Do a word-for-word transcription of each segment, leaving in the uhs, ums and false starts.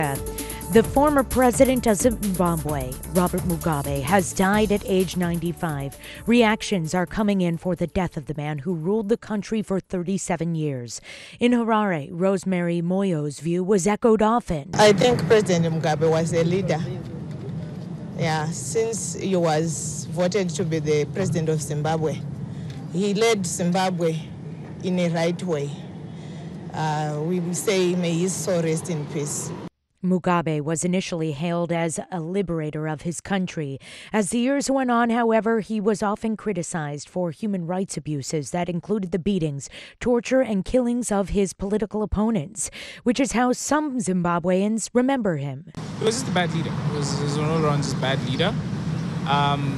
The former president of Zimbabwe, Robert Mugabe, has died at age ninety-five. Reactions are coming in for the death of the man who ruled the country for thirty-seven years. In Harare, Rosemary Moyo's view was echoed often. I think President Mugabe was a leader. Yeah, since he was voted to be the president of Zimbabwe, he led Zimbabwe in a right way. Uh, we say, may his soul rest in peace. Mugabe was initially hailed as a liberator of his country. As the years went on, however, he was often criticized for human rights abuses that included the beatings, torture, and killings of his political opponents, which is how some Zimbabweans remember him. He was just a bad leader. He was, he was an all-around just bad leader. Um,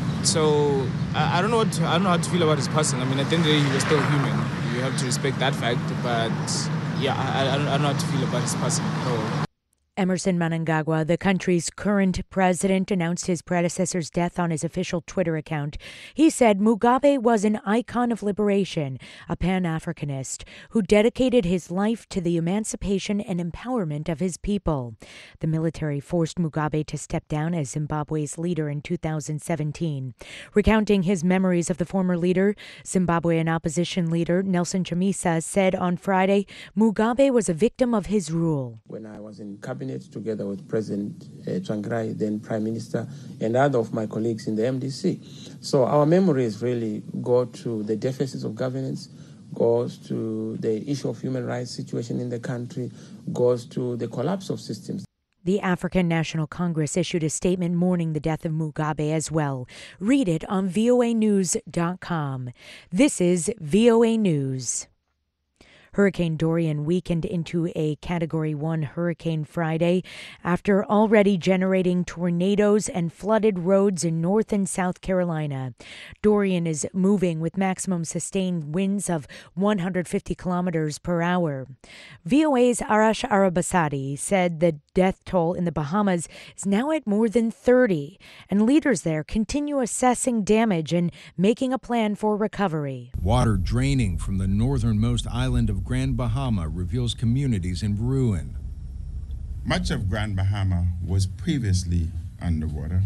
so I, I don't know what to, I don't know how to feel about his person. I mean, at the end of the day, he was still human. You have to respect that fact. But yeah, I, I, don't, I don't know how to feel about his person at all. Emerson Mnangagwa, the country's current president, announced his predecessor's death on his official Twitter account. He said Mugabe was an icon of liberation, a Pan-Africanist who dedicated his life to the emancipation and empowerment of his people. The military forced Mugabe to step down as Zimbabwe's leader in two thousand seventeen. Recounting his memories of the former leader, Zimbabwean opposition leader Nelson Chamisa said on Friday, Mugabe was a victim of his rule. When I was in cabinet, together with President uh, Tsvangirai, then Prime Minister, and other of my colleagues in the M D C. So our memories really go to the deficits of governance, goes to the issue of human rights situation in the country, goes to the collapse of systems. The African National Congress issued a statement mourning the death of Mugabe as well. Read it on V O A news dot com. This is V O A News. Hurricane Dorian weakened into a Category one hurricane Friday after already generating tornadoes and flooded roads in North and South Carolina. Dorian is moving with maximum sustained winds of one hundred fifty kilometers per hour. V O A's Arash Arabasadi said the death toll in the Bahamas is now at more than thirty, and leaders there continue assessing damage and making a plan for recovery. Water draining from the northernmost island of Grand Bahama reveals communities in ruin. Much of Grand Bahama was previously underwater,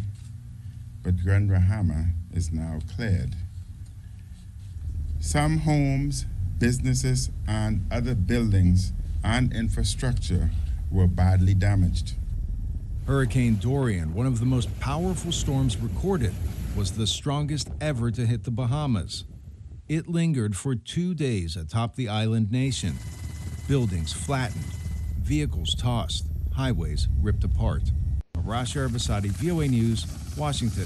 but Grand Bahama is now cleared. Some homes, businesses, and other buildings and infrastructure were badly damaged. Hurricane Dorian, one of the most powerful storms recorded, was the strongest ever to hit the Bahamas. It lingered for two days atop the island nation. Buildings flattened, vehicles tossed, highways ripped apart. Arash Arabasadi, V O A News, Washington.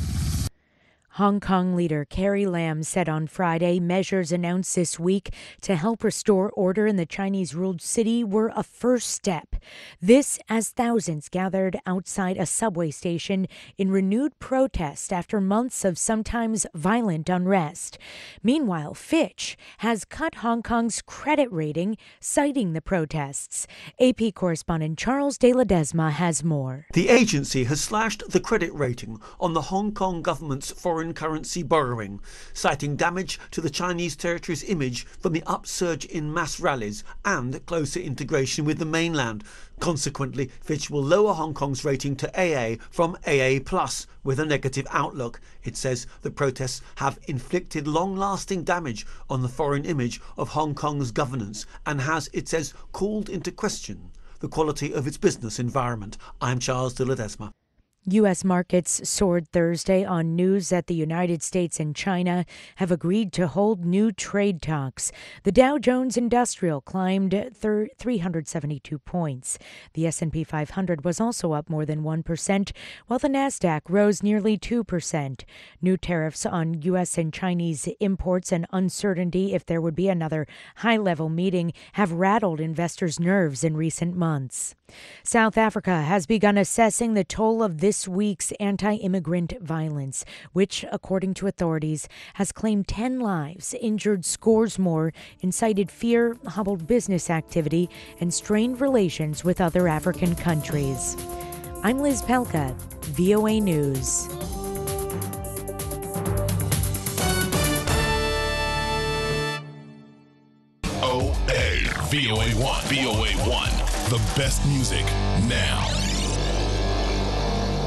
Hong Kong leader Carrie Lam said on Friday measures announced this week to help restore order in the Chinese-ruled city were a first step. This as thousands gathered outside a subway station in renewed protest after months of sometimes violent unrest. Meanwhile, Fitch has cut Hong Kong's credit rating, citing the protests. A P correspondent Charles de Ledesma has more. The agency has slashed the credit rating on the Hong Kong government's foreign currency borrowing, citing damage to the Chinese territory's image from the upsurge in mass rallies and closer integration with the mainland. Consequently, Fitch will lower Hong Kong's rating to A A from A A plus, with a negative outlook. It says the protests have inflicted long-lasting damage on the foreign image of Hong Kong's governance and has, it says, called into question the quality of its business environment. I'm Charles de Ledesma. U S markets soared Thursday on news that the United States and China have agreed to hold new trade talks. The Dow Jones Industrial climbed three hundred seventy-two points. The S and P five hundred was also up more than one percent, while the Nasdaq rose nearly two percent. New tariffs on U S and Chinese imports and uncertainty if there would be another high-level meeting have rattled investors' nerves in recent months. South Africa has begun assessing the toll of this week's anti-immigrant violence, which, according to authorities, has claimed ten lives, injured scores more, incited fear, hobbled business activity, and strained relations with other African countries. I'm Liz Pelka, V O A News. O A V O A one. V O A one. The best music now.